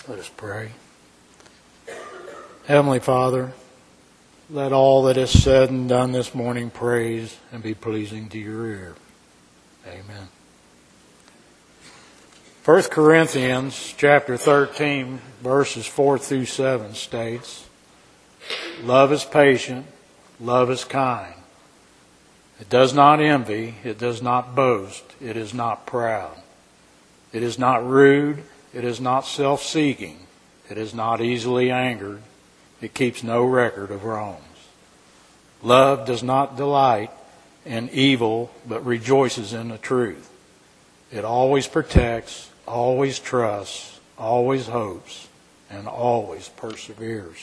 Let us pray. Heavenly Father, let all that is said and done this morning praise and be pleasing to your ear. Amen. 1 Corinthians chapter 13, verses 4 through 7 states, "Love is patient, love is kind. It does not envy, it does not boast, it is not proud. It is not rude, it is not self-seeking, it is not easily angered, it keeps no record of wrongs. Love does not delight in evil, but rejoices in the truth. It always protects, always trusts, always hopes, and always perseveres."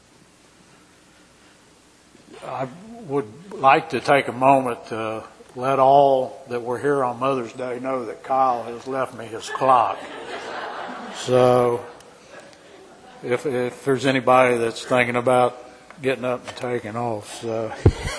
I would like to take a moment to let all that were here on Mother's Day know that Kyle has left me his clock. So if there's anybody that's thinking about getting up and taking off, so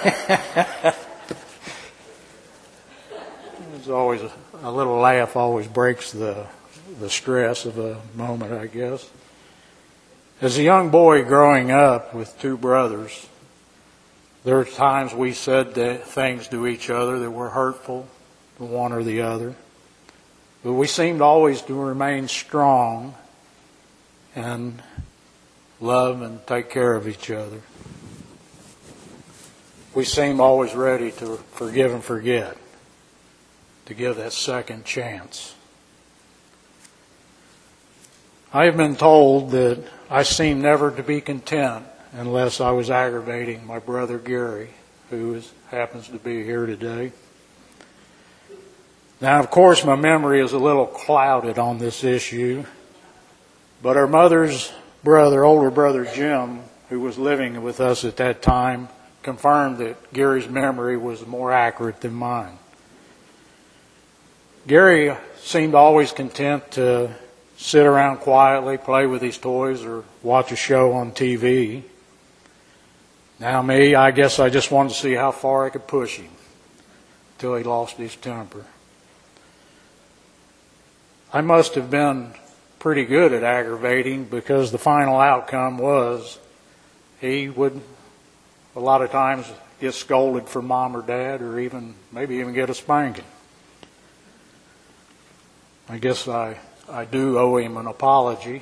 there's always a little laugh always breaks the stress of a moment, I guess. As a young boy growing up with two brothers, there were times we said things to each other that were hurtful to one or the other. But we seemed always to remain strong and love and take care of each other. We seemed always ready to forgive and forget, to give that second chance. I have been told that I seemed never to be content unless I was aggravating my brother Gary, who happens to be here today. Now, of course, my memory is a little clouded on this issue, but our mother's brother, older brother Jim, who was living with us at that time, confirmed that Gary's memory was more accurate than mine. Gary seemed always content to sit around quietly, play with his toys, or watch a show on TV. Now me, I guess I just wanted to see how far I could push him till he lost his temper. I must have been pretty good at aggravating, because the final outcome was he would a lot of times get scolded from Mom or Dad, or maybe even get a spanking. I guess I do owe him an apology,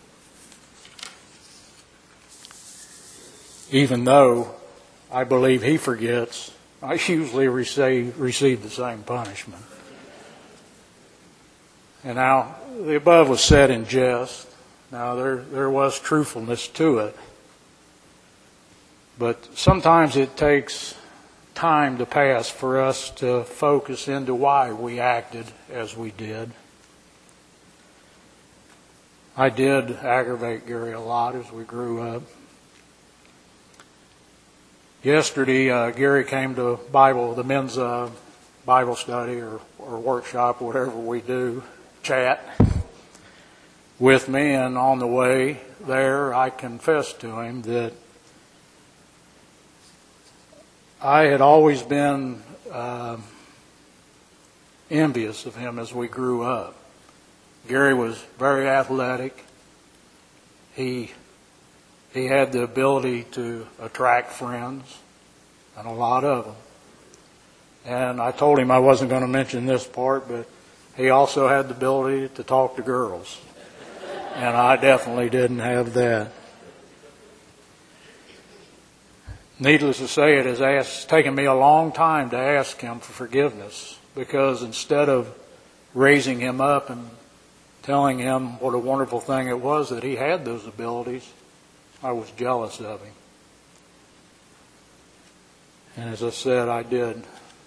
even though I believe he forgets. I usually receive the same punishment. And now, the above was said in jest. Now, there was truthfulness to it. But sometimes it takes time to pass for us to focus into why we acted as we did. I did aggravate Gary a lot as we grew up. Yesterday, Gary came to the men's Bible study or workshop, whatever we do, chat with me, and on the way there, I confessed to him that I had always been envious of him as we grew up. Gary was very athletic. He had the ability to attract friends, and a lot of them. And I told him I wasn't going to mention this part, but he also had the ability to talk to girls. And I definitely didn't have that. Needless to say, it has taken me a long time to ask him for forgiveness, because instead of raising him up and telling him what a wonderful thing it was that he had those abilities, I was jealous of him. And as I said, I did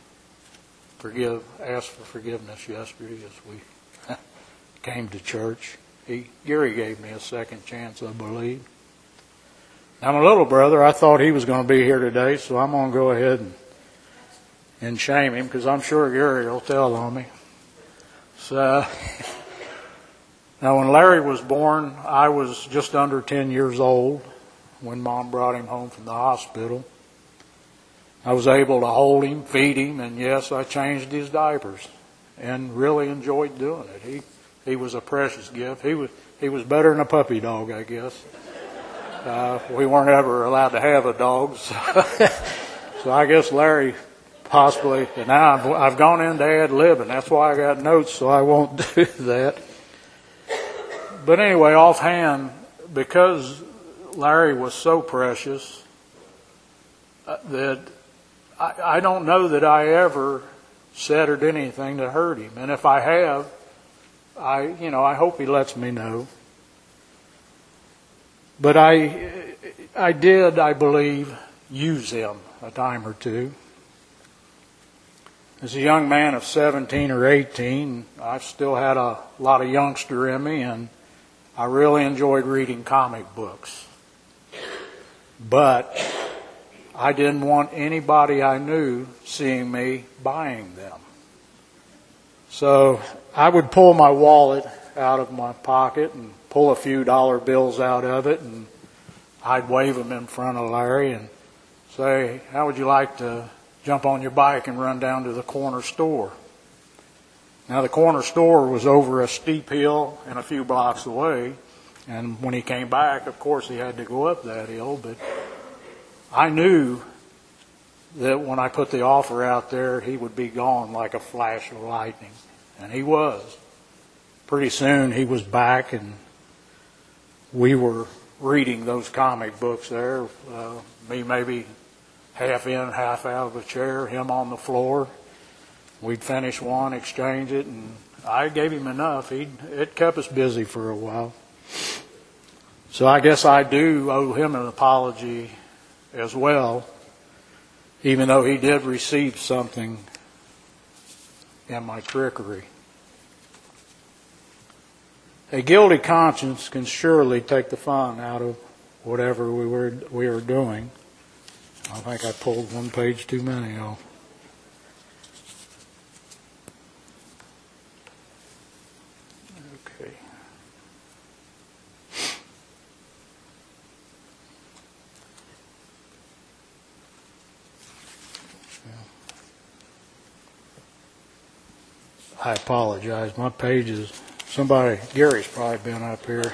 ask for forgiveness yesterday as we came to church. Gary gave me a second chance, I believe. Now, my little brother, I thought he was going to be here today, so I'm going to go ahead and shame him, because I'm sure Gary will tell on me. So, now when Larry was born, I was just under 10 years old when Mom brought him home from the hospital. I was able to hold him, feed him, and yes, I changed his diapers and really enjoyed doing it. He was a precious gift. He was better than a puppy dog, I guess. We weren't ever allowed to have a dog, so I guess Larry possibly. And now I've gone into ad-libbing. That's why I got notes, so I won't do that. But anyway, offhand, because Larry was so precious that I don't know that I ever said or did anything to hurt him. And if I have, I hope he lets me know. But I did, I believe, use him a time or two. As a young man of 17 or 18, I've still had a lot of youngster in me, and I really enjoyed reading comic books. But I didn't want anybody I knew seeing me buying them. So I would pull my wallet out of my pocket and pull a few dollar bills out of it, and I'd wave them in front of Larry and say, how would you like to jump on your bike and run down to the corner store? Now, the corner store was over a steep hill and a few blocks away, and when he came back, of course, he had to go up that hill, but I knew that when I put the offer out there, he would be gone like a flash of lightning, and he was. Pretty soon, he was back, and we were reading those comic books there, me maybe half in, half out of a chair, him on the floor. We'd finish one, exchange it, and I gave him enough. It kept us busy for a while. So I guess I do owe him an apology as well, even though he did receive something in my trickery. A guilty conscience can surely take the fun out of whatever we were doing. I think I pulled one page too many off. Okay. I apologize. My pages. Gary's probably been up here.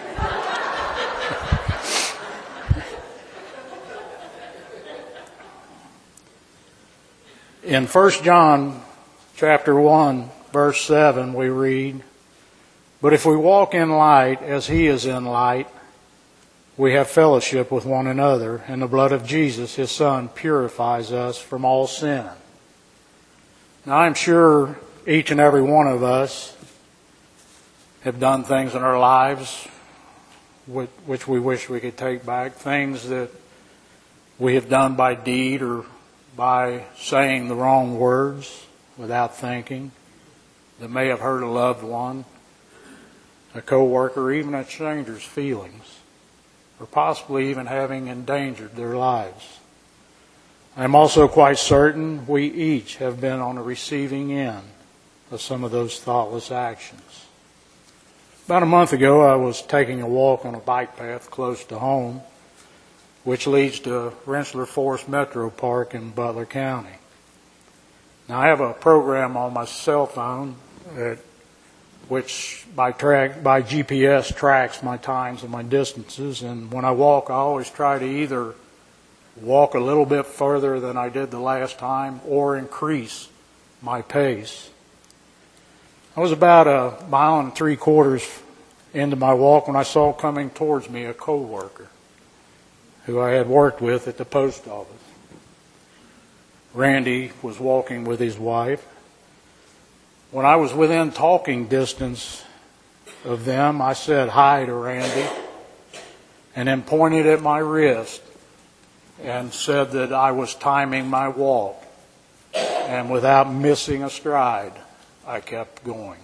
In 1 John chapter 1, verse 7, we read, but if we walk in light as he is in light, we have fellowship with one another, and the blood of Jesus, his Son, purifies us from all sin. Now, I'm sure each and every one of us have done things in our lives which we wish we could take back, things that we have done by deed or by saying the wrong words without thinking that may have hurt a loved one, a co-worker, even a stranger's feelings, or possibly even having endangered their lives. I'm also quite certain we each have been on the receiving end of some of those thoughtless actions. About a month ago, I was taking a walk on a bike path close to home, which leads to Rensselaer Forest Metro Park in Butler County. Now, I have a program on my cell phone which by GPS tracks my times and my distances, and when I walk, I always try to either walk a little bit further than I did the last time or increase my pace. I was about 1.75 miles into my walk when I saw coming towards me a co-worker who I had worked with at the post office. Randy was walking with his wife. When I was within talking distance of them, I said hi to Randy and then pointed at my wrist and said that I was timing my walk. And without missing a stride, I kept going.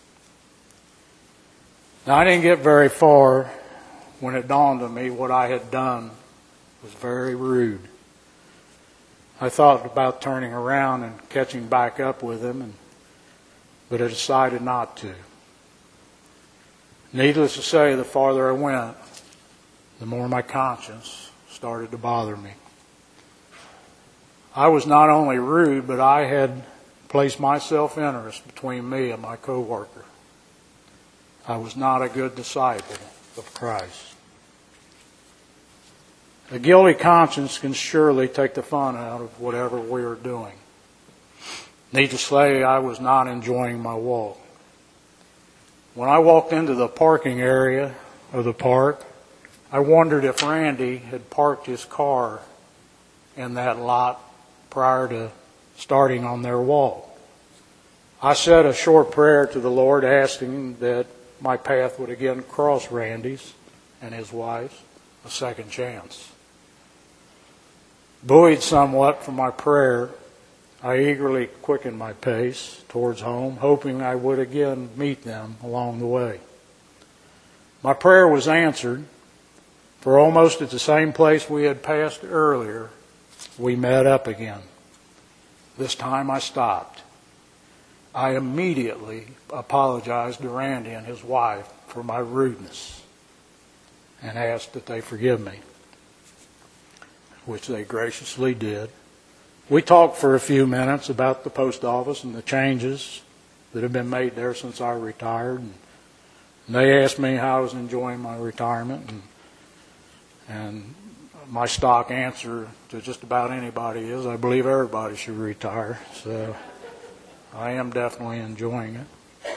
Now, I didn't get very far when it dawned on me what I had done was very rude. I thought about turning around and catching back up with him, but I decided not to. Needless to say, the farther I went, the more my conscience started to bother me. I was not only rude, but I had placed my self-interest between me and my co-worker. I was not a good disciple. Christ. A guilty conscience can surely take the fun out of whatever we are doing. Needless to say, I was not enjoying my walk. When I walked into the parking area of the park, I wondered if Randy had parked his car in that lot prior to starting on their walk. I said a short prayer to the Lord, asking that my path would again cross Randy's and his wife's, a second chance. Buoyed somewhat from my prayer, I eagerly quickened my pace towards home, hoping I would again meet them along the way. My prayer was answered, for almost at the same place we had passed earlier, we met up again. This time I stopped. I immediately apologized to Randy and his wife for my rudeness and asked that they forgive me, which they graciously did. We talked for a few minutes about the post office and the changes that have been made there since I retired. And they asked me how I was enjoying my retirement. And my stock answer to just about anybody is, I believe everybody should retire. So I am definitely enjoying it.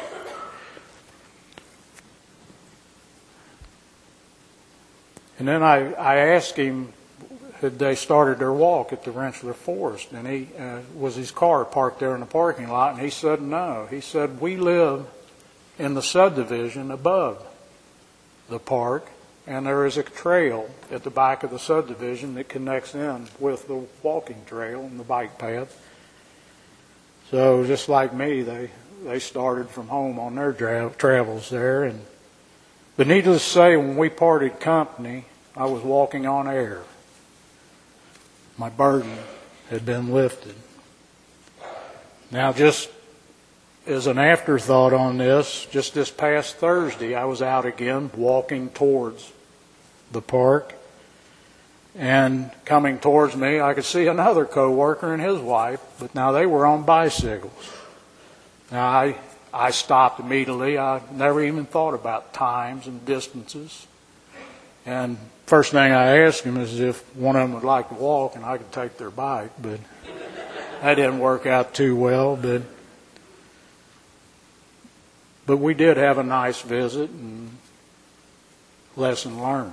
And then I asked him, had they started their walk at the Rentschler Forest, and he was his car parked there in the parking lot, and he said no. He said, we live in the subdivision above the park, and there is a trail at the back of the subdivision that connects in with the walking trail and the bike path. So just like me, they started from home on their travels there. But needless to say, when we parted company, I was walking on air. My burden had been lifted. Now, just as an afterthought on this, just this past Thursday, I was out again walking towards the park. And coming towards me, I could see another coworker and his wife, but now they were on bicycles. Now, I stopped immediately. I never even thought about times and distances. And first thing I asked him is if one of them would like to walk and I could take their bike, but that didn't work out too well. But we did have a nice visit and lesson learned.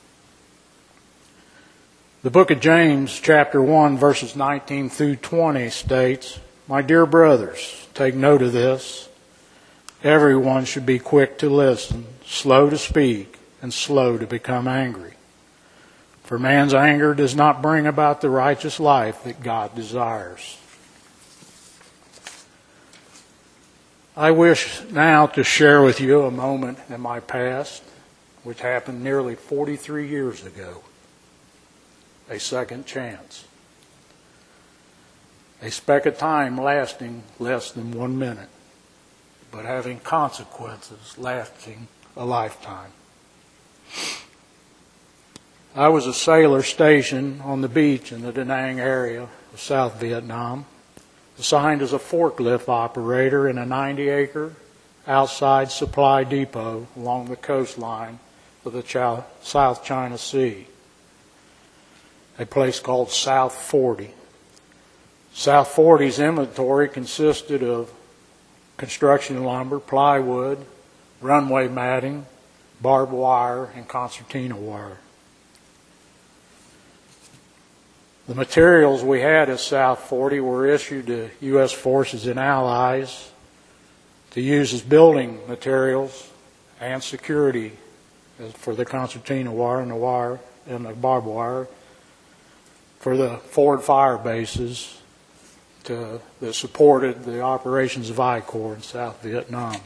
The book of James, chapter 1, verses 19 through 20 states, my dear brothers, take note of this. Everyone should be quick to listen, slow to speak, and slow to become angry. For man's anger does not bring about the righteous life that God desires. I wish now to share with you a moment in my past, which happened nearly 43 years ago. A second chance. A speck of time lasting less than 1 minute, but having consequences lasting a lifetime. I was a sailor stationed on the beach in the Da Nang area of South Vietnam, assigned as a forklift operator in a 90-acre outside supply depot along the coastline of the South China Sea, a place called South 40. South 40's inventory consisted of construction lumber, plywood, runway matting, barbed wire, and concertina wire. The materials we had at South 40 were issued to U.S. forces and allies to use as building materials and security for the concertina wire and the barbed wire for the forward fire bases that supported the operations of I Corps in South Vietnam.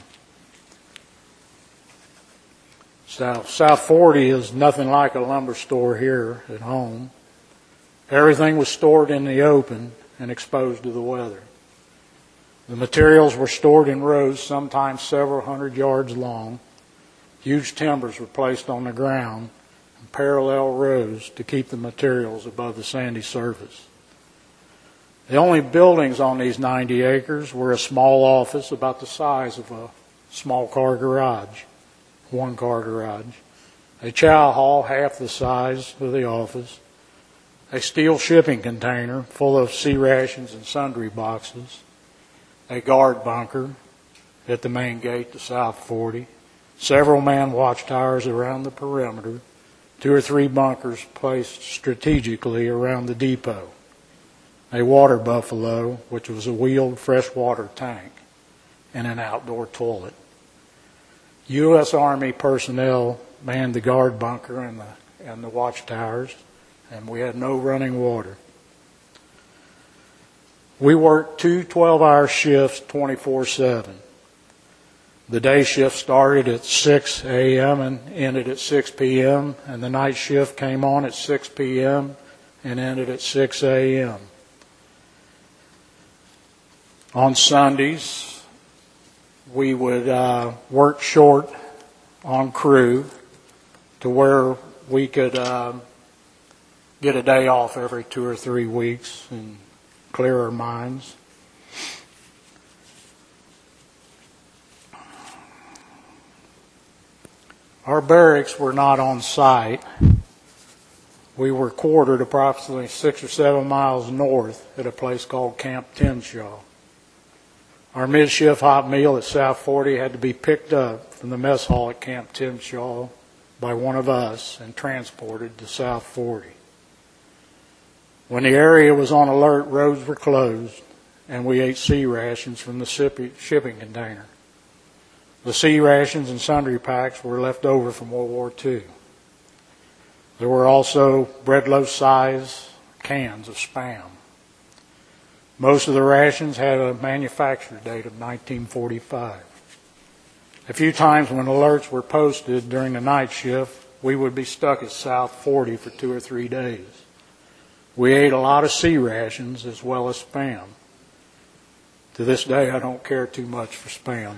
South 40 is nothing like a lumber store here at home. Everything was stored in the open and exposed to the weather. The materials were stored in rows, sometimes several hundred yards long. Huge timbers were placed on the ground in parallel rows to keep the materials above the sandy surface. The only buildings on these 90 acres were a small office about the size of a small car garage, one-car garage, a chow hall half the size of the office, a steel shipping container full of sea rations and sundry boxes, a guard bunker at the main gate to South 40, several man watchtowers around the perimeter, 2 or 3 bunkers placed strategically around the depot, a water buffalo, which was a wheeled freshwater tank, and an outdoor toilet. U.S. Army personnel manned the guard bunker and the watchtowers, and we had no running water. We worked 2 12-hour shifts 24/7. The day shift started at 6 a.m. and ended at 6 p.m., and the night shift came on at 6 p.m. and ended at 6 a.m. On Sundays, we would work short on crew to where we could get a day off every 2 or 3 weeks and clear our minds. Our barracks were not on site. We were quartered approximately 6 or 7 miles north at a place called Camp Tinshaw. Our mid-shift hot meal at South 40 had to be picked up from the mess hall at Camp Tinshaw by one of us and transported to South 40. When the area was on alert, roads were closed, and we ate sea rations from the shipping container. The sea rations and sundry packs were left over from World War II. There were also bread loaf-size cans of Spam. Most of the rations had a manufacture date of 1945. A few times when alerts were posted during the night shift, we would be stuck at South 40 for 2 or 3 days. We ate a lot of sea rations as well as Spam. To this day, I don't care too much for Spam.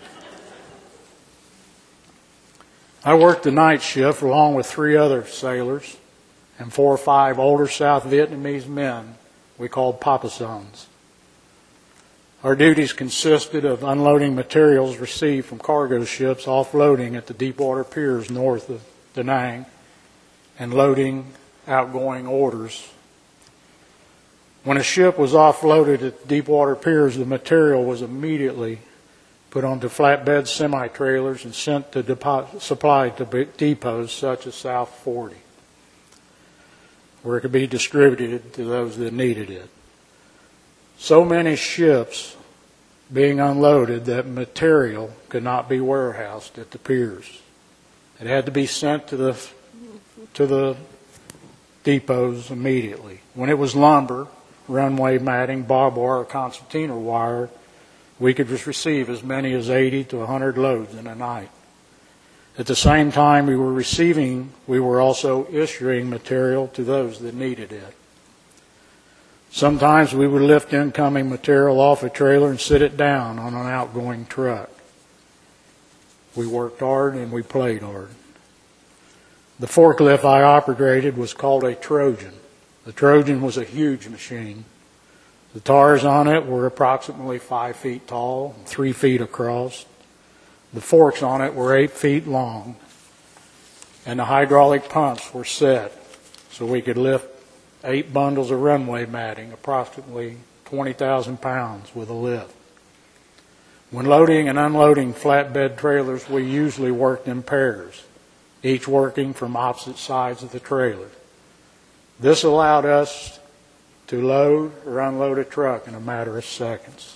I worked the night shift along with 3 other sailors and 4 or 5 older South Vietnamese men we called Papasons. Our duties consisted of unloading materials received from cargo ships offloading at the deepwater piers north of Da Nang and loading outgoing orders. When a ship was offloaded at the deepwater piers, the material was immediately put onto flatbed semi-trailers and sent to supply to depots such as South 40, where it could be distributed to those that needed it. So many ships being unloaded that material could not be warehoused at the piers. It had to be sent to the depots immediately. When it was lumber, runway matting, barbed wire, or concertina wire, we could just receive as many as 80 to 100 loads in a night. At the same time we were receiving, we were also issuing material to those that needed it. Sometimes we would lift incoming material off a trailer and sit it down on an outgoing truck. We worked hard and we played hard. The forklift I operated was called a Trojan. The Trojan was a huge machine. The tires on it were approximately 5 feet tall and 3 feet across. The forks on it were 8 feet long, and the hydraulic pumps were set so we could lift 8 bundles of runway matting, approximately 20,000 pounds with a lift. When loading and unloading flatbed trailers, we usually worked in pairs, each working from opposite sides of the trailer. This allowed us to load or unload a truck in a matter of seconds.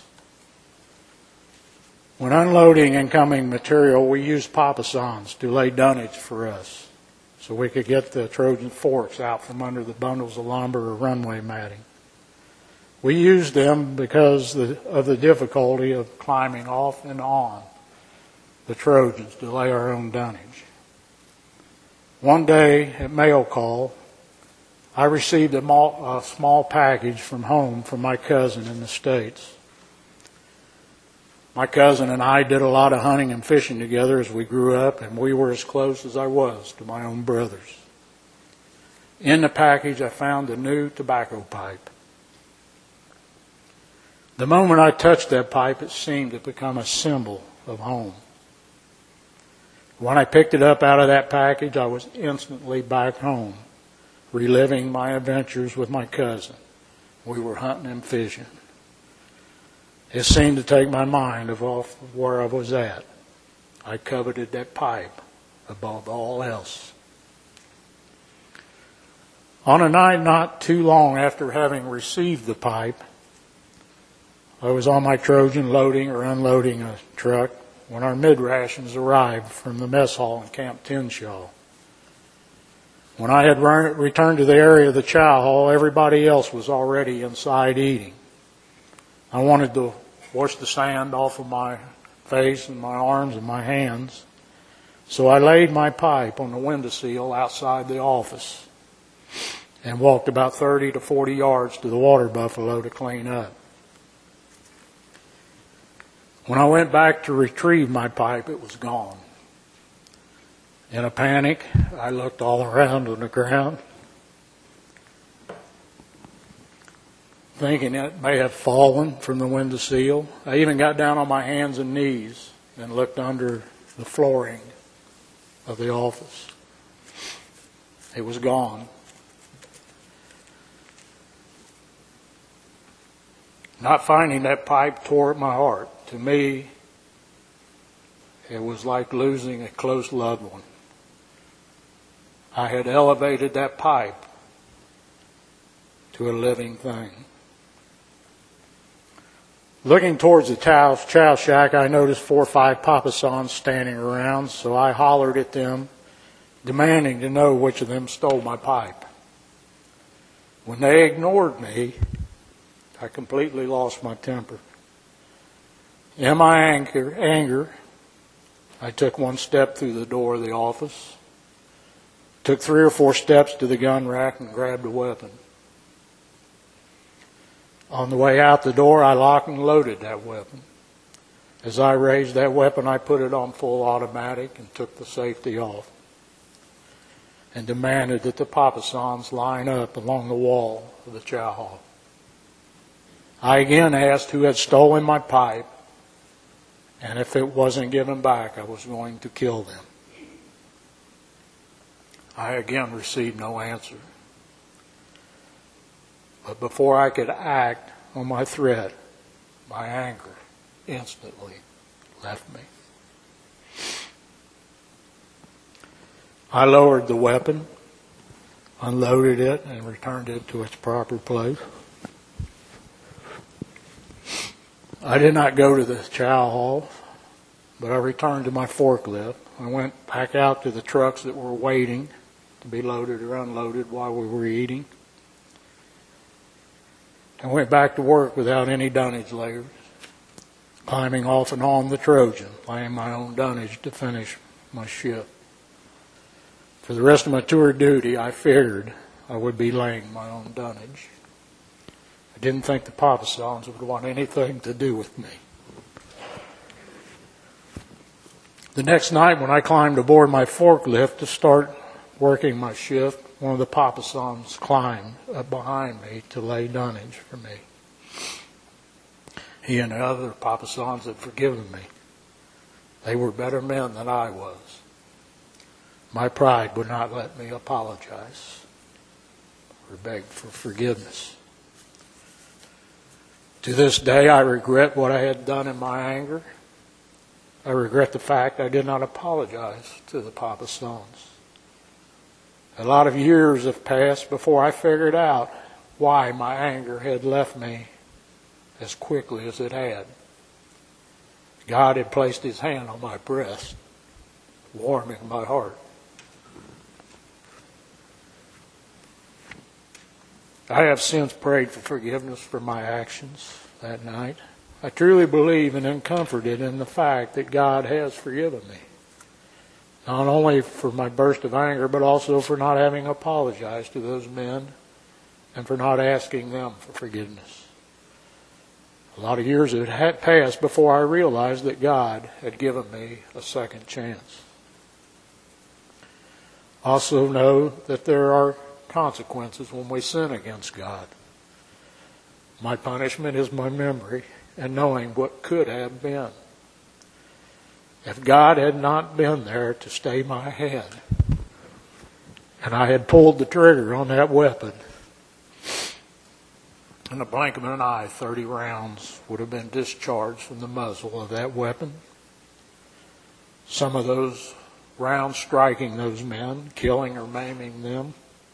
When unloading incoming material, we used Papasons to lay dunnage for us so we could get the Trojan forks out from under the bundles of lumber or runway matting. We used them because of the difficulty of climbing off and on the Trojans to lay our own dunnage. One day at mail call, I received a small package from home from my cousin in the States. My cousin and I did a lot of hunting and fishing together as we grew up, and we were as close as I was to my own brothers. In the package, I found a new tobacco pipe. The moment I touched that pipe, it seemed to become a symbol of home. When I picked it up out of that package, I was instantly back home, reliving my adventures with my cousin. We were hunting and fishing. It seemed to take my mind off of where I was at. I coveted that pipe above all else. On a night not too long after having received the pipe, I was on my Trojan loading or unloading a truck when our mid-rations arrived from the mess hall in Camp Tinshaw. When I had returned to the area of the chow hall, everybody else was already inside eating. I wanted to wash the sand off of my face and my arms and my hands, so I laid my pipe on the windowsill outside the office and walked about 30 to 40 yards to the water buffalo to clean up. When I went back to retrieve my pipe, it was gone. In a panic, I looked all around on the ground, thinking it may have fallen from the windowsill. I even got down on my hands and knees and looked under the flooring of the office. It was gone. Not finding that pipe tore at my heart. To me, it was like losing a close loved one. I had elevated that pipe to a living thing. Looking towards the chow shack, I noticed 4 or 5 Papasons standing around, so I hollered at them, demanding to know which of them stole my pipe. When they ignored me, I completely lost my temper. In my anger, I took 1 step through the door of the office, took 3 or 4 steps to the gun rack and grabbed a weapon. On the way out the door, I locked and loaded that weapon. As I raised that weapon, I put it on full automatic and took the safety off and demanded that the Papasons line up along the wall of the chow hall. I again asked who had stolen my pipe, and if it wasn't given back, I was going to kill them. I again received no answer. But before I could act on my threat, my anger instantly left me. I lowered the weapon, unloaded it, and returned it to its proper place. I did not go to the chow hall, but I returned to my forklift. I went back out to the trucks that were waiting to be loaded or unloaded while we were eating. I went back to work without any dunnage layers, climbing off and on the Trojan, laying my own dunnage to finish my shift. For the rest of my tour of duty, I figured I would be laying my own dunnage. I didn't think the Papasons would want anything to do with me. The next night when I climbed aboard my forklift to start working my shift, one of the Papasons climbed up behind me to lay dunnage for me. He and the other Papasons had forgiven me. They were better men than I was. My pride would not let me apologize or beg for forgiveness. To this day, I regret what I had done in my anger. I regret the fact I did not apologize to the Papasons. A lot of years have passed before I figured out why my anger had left me as quickly as it had. God had placed His hand on my breast, warming my heart. I have since prayed for forgiveness for my actions that night. I truly believe and am comforted in the fact that God has forgiven me. Not only for my burst of anger, but also for not having apologized to those men and for not asking them for forgiveness. A lot of years had passed before I realized that God had given me a second chance. Also know that there are consequences when we sin against God. My punishment is my memory and knowing what could have been. If God had not been there to stay my hand, and I had pulled the trigger on that weapon, in the blink of an eye, 30 rounds would have been discharged from the muzzle of that weapon. Some of those rounds striking those men, killing or maiming them.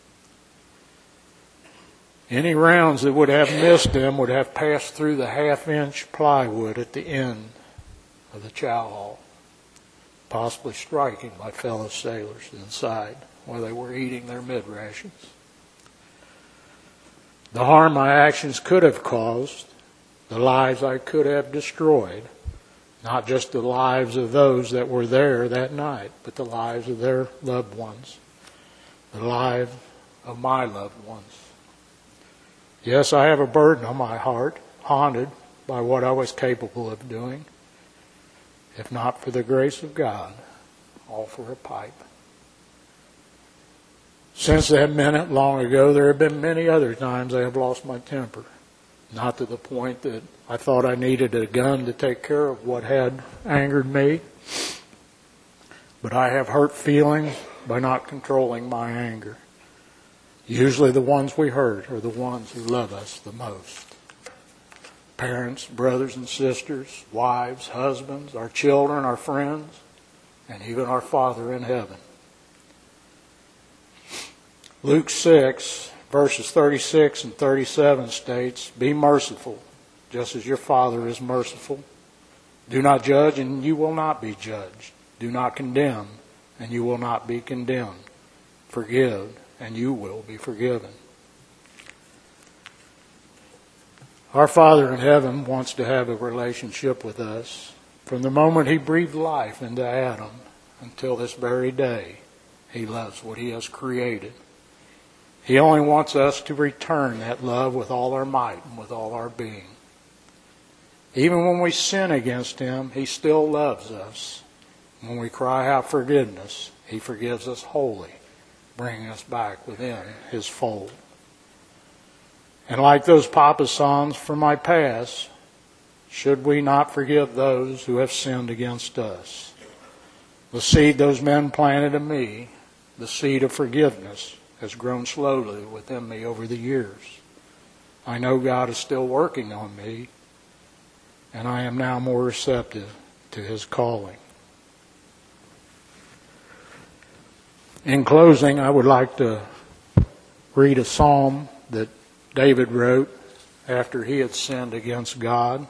Any rounds that would have missed them would have passed through the half-inch plywood at the end of the chow hall, possibly striking my fellow sailors inside while they were eating their mid-rations. The harm my actions could have caused, the lives I could have destroyed, not just the lives of those that were there that night, but the lives of their loved ones, the lives of my loved ones. Yes, I have a burden on my heart, haunted by what I was capable of doing. If not for the grace of God, all for a pipe. Since that minute long ago, there have been many other times I have lost my temper. Not to the point that I thought I needed a gun to take care of what had angered me. But I have hurt feelings by not controlling my anger. Usually the ones we hurt are the ones who love us the most. Parents, brothers and sisters, wives, husbands, our children, our friends, and even our Father in heaven. Luke 6, verses 36 and 37 states, "Be merciful, just as your Father is merciful. Do not judge, and you will not be judged. Do not condemn, and you will not be condemned. Forgive, and you will be forgiven." Our Father in heaven wants to have a relationship with us. From the moment He breathed life into Adam until this very day, He loves what He has created. He only wants us to return that love with all our might and with all our being. Even when we sin against Him, He still loves us. When we cry out forgiveness, He forgives us wholly, bringing us back within His fold. And like those Papa songs from my past, should we not forgive those who have sinned against us? The seed those men planted in me, the seed of forgiveness, has grown slowly within me over the years. I know God is still working on me, and I am now more receptive to His calling. In closing, I would like to read a psalm that David wrote after he had sinned against God.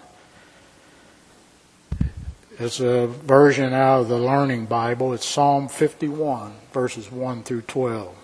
It's a version out of the Learning Bible. It's Psalm 51, verses 1 through 12.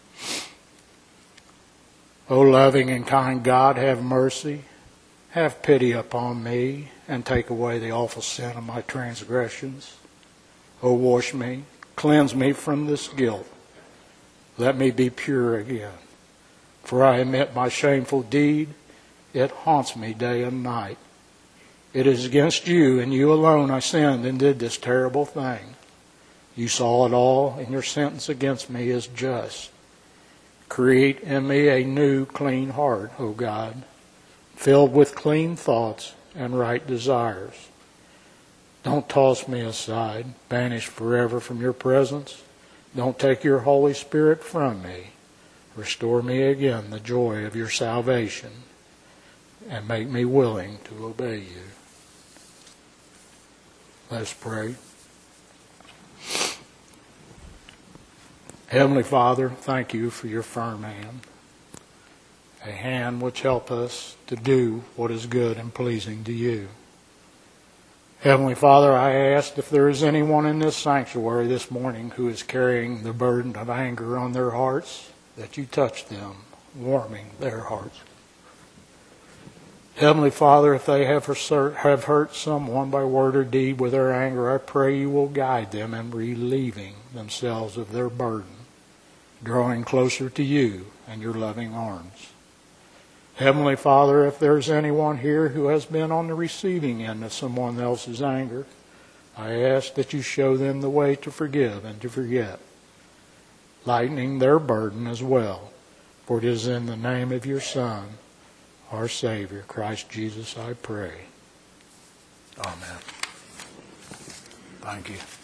O loving and kind God, have mercy. Have pity upon me, and take away the awful sin of my transgressions. O wash me, cleanse me from this guilt. Let me be pure again. For I admit my shameful deed. It haunts me day and night. It is against you and you alone I sinned and did this terrible thing. You saw it all, and your sentence against me is just. Create in me a new, clean heart, O God, filled with clean thoughts and right desires. Don't toss me aside, banished forever from your presence. Don't take your Holy Spirit from me. Restore me again the joy of your salvation, and make me willing to obey you. Let's pray. Heavenly Father, thank you for your firm hand, a hand which helps us to do what is good and pleasing to you. Heavenly Father, I ask if there is anyone in this sanctuary this morning who is carrying the burden of anger on their hearts, that you touch them, warming their hearts. Heavenly Father, if they have hurt someone by word or deed with their anger, I pray you will guide them in relieving themselves of their burden, drawing closer to you and your loving arms. Heavenly Father, if there's anyone here who has been on the receiving end of someone else's anger, I ask that you show them the way to forgive and to forget, lightening their burden as well. For it is in the name of your Son, our Savior, Christ Jesus, I pray. Amen. Thank you.